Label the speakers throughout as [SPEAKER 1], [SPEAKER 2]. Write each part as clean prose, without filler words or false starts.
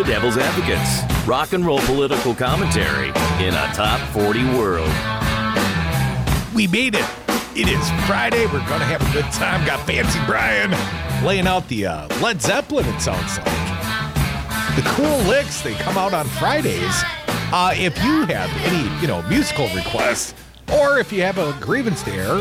[SPEAKER 1] devil's advocates. Rock and roll political commentary in a top 40 world.
[SPEAKER 2] We made it. It is Friday. We're going to have a good time. Got Fancy Brian laying out the Led Zeppelin, it sounds like. The cool licks, they come out on Fridays. If you have any, musical requests, or if you have a grievance there,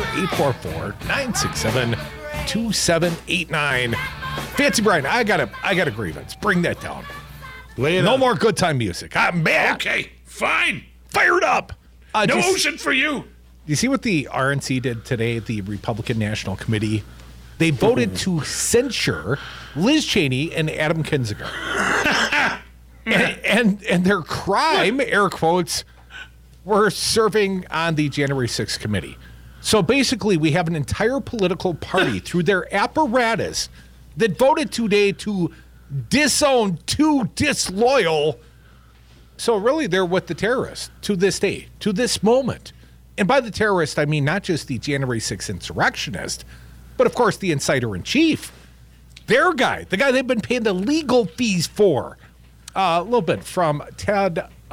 [SPEAKER 2] 844-967-2789. Fancy Brian, I got a grievance. Bring that down. No more good time music. I'm back.
[SPEAKER 3] Okay, fine.
[SPEAKER 2] Fired up.
[SPEAKER 3] No ocean for you.
[SPEAKER 2] You see what the RNC did today, the Republican National Committee? They voted to censure Liz Cheney and Adam Kinzinger. and their crime, air quotes, were serving on the January 6th committee. So basically, we have an entire political party through their apparatus that voted today to disown two disloyal. So really, they're with the terrorists to this day, to this moment. And by the terrorist, I mean not just the January 6th insurrectionist, but of course the insider-in-chief. Their guy, the guy they've been paying the legal fees for. A little bit from Tell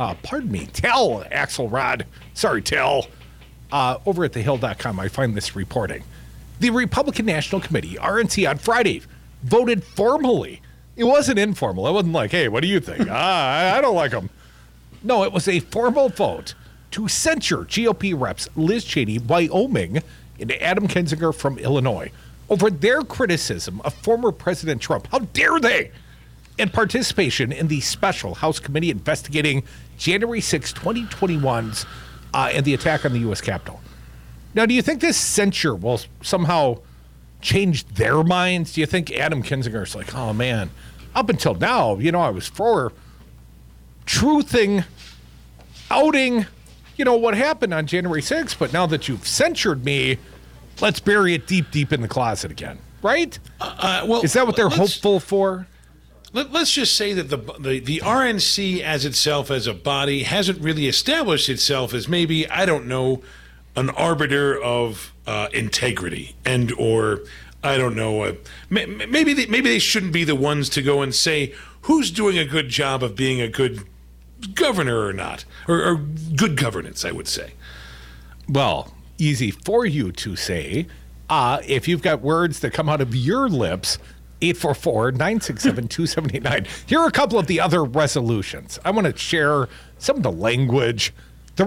[SPEAKER 2] Axelrod. Sorry, Tell. Over at thehill.com, I find this reporting. The Republican National Committee, RNC, on Friday, voted formally. It wasn't informal. It wasn't like, hey, what do you think? I don't like them. No, it was a formal vote to censure GOP reps Liz Cheney, Wyoming, and Adam Kinzinger from Illinois over their criticism of former President Trump. How dare they? And participation in the special House committee investigating January 6, 2021's and the attack on the U.S. Capitol. Now, do you think this censure will somehow change their minds? Do you think Adam Kinzinger's like, oh, man, up until now, I was for truthing, outing, what happened on January 6th, but now that you've censured me, let's bury it deep, deep in the closet again, right? Is that what they're hopeful for?
[SPEAKER 3] Let's just say that the RNC as itself as a body hasn't really established itself as maybe, I don't know, an arbiter of integrity or I don't know, maybe they shouldn't be the ones to go and say who's doing a good job of being a good governor or not, or good governance, I would say. Well,
[SPEAKER 2] Easy for you to say. If you've got words that come out of your lips, 844-967-2789. Here are a couple of the other resolutions. I want to share some of the language. The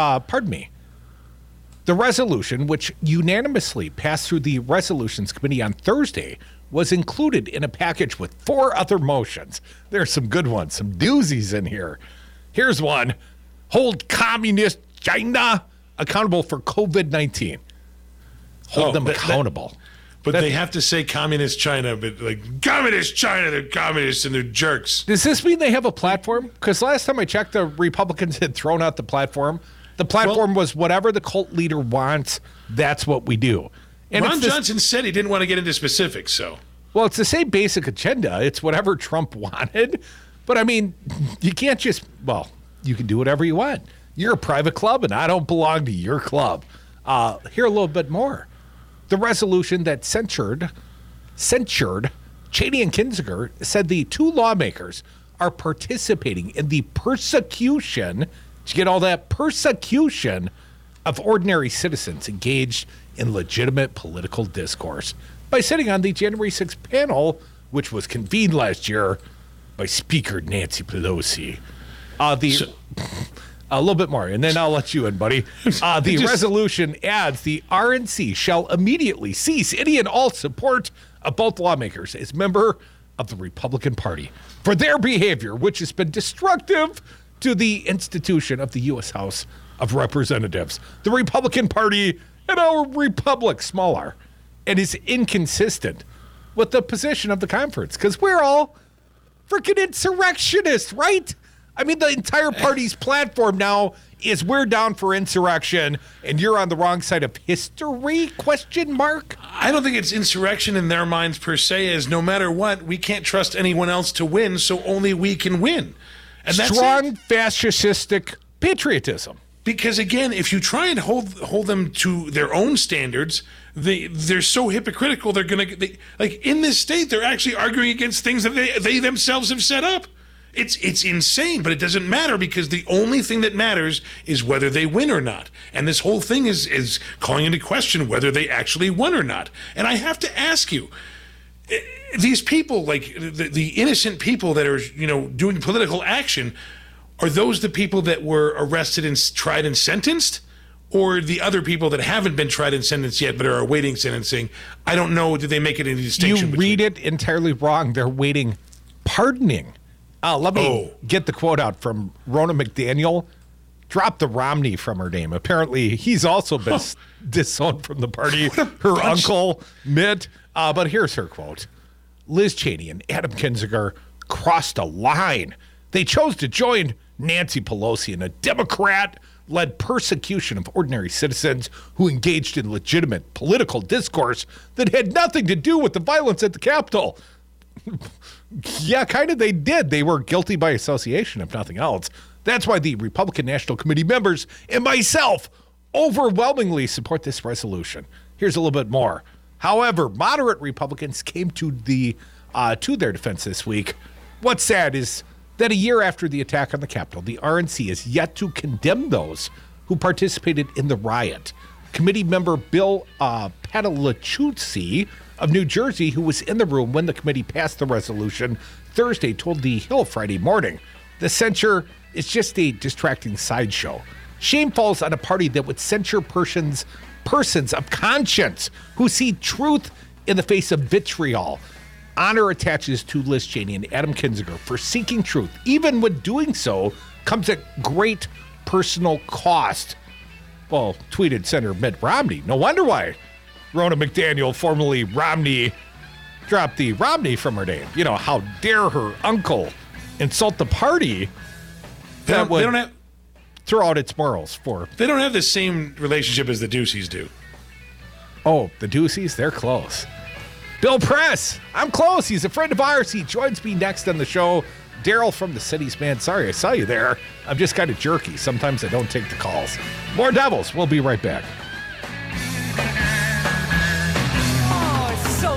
[SPEAKER 2] resolution, which unanimously passed through the Resolutions Committee on Thursday, was included in a package with 4 other motions. There's some good ones, some doozies in here. Here's one. Hold communist China accountable for COVID-19. Hold them accountable.
[SPEAKER 3] But they have to say communist China, but like communist China, they're communists and they're jerks.
[SPEAKER 2] Does this mean they have a platform? Because last time I checked, the Republicans had thrown out the platform. The platform was whatever the cult leader wants, that's what we do.
[SPEAKER 3] And Ron Johnson said he didn't want to get into specifics, so.
[SPEAKER 2] Well, it's the same basic agenda. It's whatever Trump wanted. But, I mean, you can't just, you can do whatever you want. You're a private club, and I don't belong to your club. Hear a little bit more. The resolution that censured Cheney and Kinzinger said the 2 lawmakers are participating in the persecution, did you get all that? Persecution of ordinary citizens engaged in legitimate political discourse by sitting on the January 6th panel, which was convened last year by Speaker Nancy Pelosi. A little bit more, and then I'll let you in, buddy. The resolution adds the RNC shall immediately cease any and all support of both lawmakers as member of the Republican Party for their behavior, which has been destructive to the institution of the U.S. House of Representatives. The Republican Party and our republic, smaller, and is inconsistent with the position of the conference, because we're all freaking insurrectionists, right? I mean, the entire party's platform now is we're down for insurrection and you're on the wrong side of history, ?
[SPEAKER 3] I don't think it's insurrection in their minds per se, as no matter what, we can't trust anyone else to win, so only we can win. And
[SPEAKER 2] strong fascistic patriotism.
[SPEAKER 3] Because again, if you try and hold them to their own standards, they're so hypocritical. They're like in this state, they're actually arguing against things that they themselves have set up. It's insane, but it doesn't matter because the only thing that matters is whether they win or not. And this whole thing is calling into question whether they actually won or not. And I have to ask you, these people, like the innocent people that are, doing political action, are those the people that were arrested and tried and sentenced? Or the other people that haven't been tried and sentenced yet but are awaiting sentencing? I don't know. Did they make it any distinction?
[SPEAKER 2] You read it entirely wrong. They're waiting pardoning. Let me get the quote out from Ronna McDaniel. Drop the Romney from her name. Apparently, he's also been disowned from the party. Her uncle, Mitt. But here's her quote. Liz Cheney and Adam Kinzinger crossed a line. They chose to join Nancy Pelosi in a Democrat-led persecution of ordinary citizens who engaged in legitimate political discourse that had nothing to do with the violence at the Capitol. Yeah, kind of they did. They were guilty by association, if nothing else. That's why the Republican National Committee members and myself overwhelmingly support this resolution. Here's a little bit more. However, moderate Republicans came to their defense this week. What's sad is that a year after the attack on the Capitol, the RNC is yet to condemn those who participated in the riot. Committee member Bill Patalichutsi of New Jersey, who was in the room when the committee passed the resolution Thursday, told The Hill Friday morning, the censure is just a distracting sideshow. Shame falls on a party that would censure persons of conscience who see truth in the face of vitriol. Honor attaches to Liz Cheney and Adam Kinzinger for seeking truth, even when doing so comes at great personal cost. Well, tweeted Senator Mitt Romney. No wonder why Ronna McDaniel, formerly Romney, dropped the Romney from her name. How dare her uncle insult the party that would throw out its morals for.
[SPEAKER 3] They don't have the same relationship as the Duceys do.
[SPEAKER 2] Oh, the Duceys? They're close. Bill Press, I'm close. He's a friend of ours. He joins me next on the show. Daryl from the Cities, man. Sorry I saw you there. I'm just kind of jerky. Sometimes I don't take the calls. More Devils. We'll be right back.
[SPEAKER 4] Oh, it's so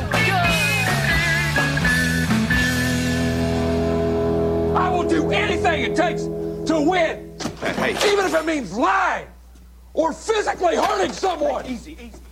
[SPEAKER 4] good. I will do anything it takes to win. Hey. Even if it means lying or physically hurting someone. Easy.